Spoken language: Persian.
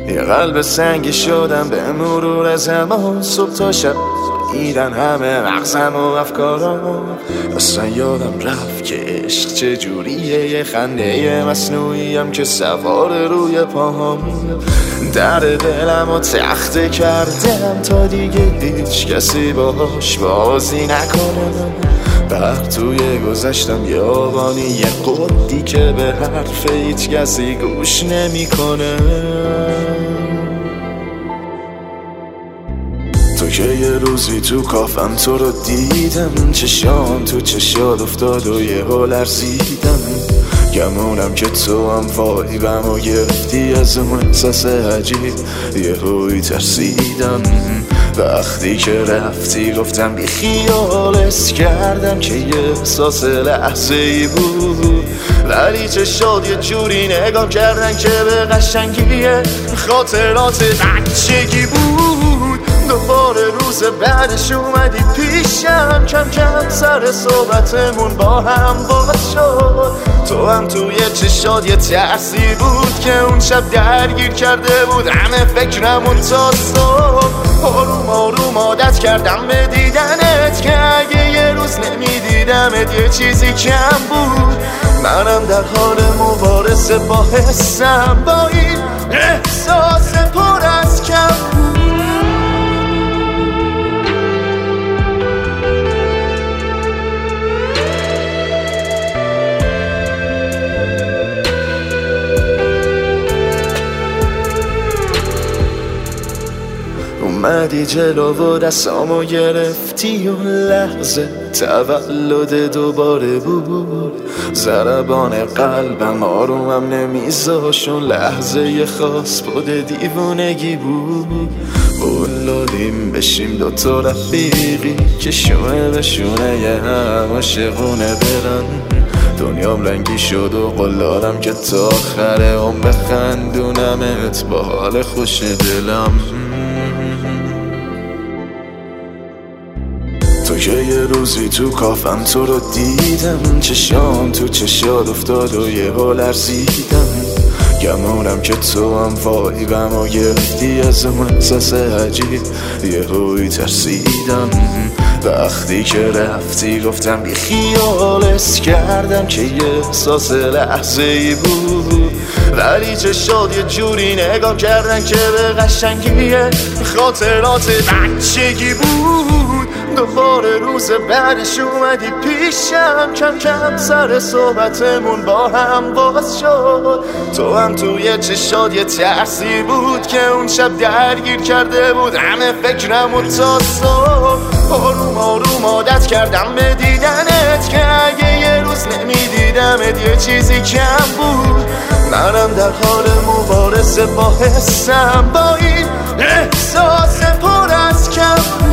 یه قلب سنگی شدم به مرور زمان. صبح تا شب ایدن همه مغزم و افکارم. اصلا یادم رفت که عشق چجوریه، یه خنده مصنوعیم که سوار روی پاهم. در دلم و تخته کردم تا دیگه هیچ کسی باهاش بازی نکنه. بر توی گذشتم یابانی یه قدی که به حرف هیچ کسی گوش نمیکنه. تو که یه روزی تو کافم تو رو دیدم، چشام تو چشات افتاد و یه حال لرزیدم. گمونم که تو هم وایبم و گرفتی از اون احساس عجیب، یه هوی ترسیدم. وقتی که رفتی گفتم بی خیالت کردم که یه احساس لحظه ای بود، ولی چشات یه جوری نگاه کردن که به قشنگی خاطرات بچگی بود. دوباره روز بعدش اومدی پیشم، کم کم سر صحبتمون با هم باز شد. تو هم توی چشات یه ترسی بود که اون شب درگیر کرده بود همه فکرمون تا صبح. آروم آروم عادت کردم به دیدنت که اگه یه روز نمیدیدمت یه چیزی کم بود. منم در حال مبارزه با حسم، با این احساس پر از کم بود. اومدی جلو و دستامو گرفتی، اون لحظه تولد دوباره بود. ضربان قلبم آرومم نمیذاش، اون لحظه خاص بود دیوونگی بود. قولادیم بشیم دوتا رفیقی که شونه به شونه یه هم عاشقونه برن. دنیام رنگی شد و قولادم که تا آخر عمر بخندونمت با حال خوش دلم. تو که یه روزی تو کافم تو رو دیدم، چشام تو چشات افتاد و یه حال لرزیدم. گمونم که تو هم وایبم و گرفتی از اون احساس عجیب، یه هوی ترسیدم. وقتی که رفتی گفتم بی خیالت کردم که یه احساس لحظه ای بود، ولی چشات یه جوری نگاه کردن که به قشنگی خاطرات بچگی بود. دوباره روز بعدش اومدی پیشم، کم کم سر صحبتمون با هم باز شد. تو هم توی چشات یه ترسی بود که اون شب درگیر کرده بود همه فکرمون تا صبح. آروم آروم عادت کردم به دیدنت که اگه یه روز نمیدیدمت یه چیزی کم بود. منم در حال مبارزه با حسم، با این احساس پر از کم بود.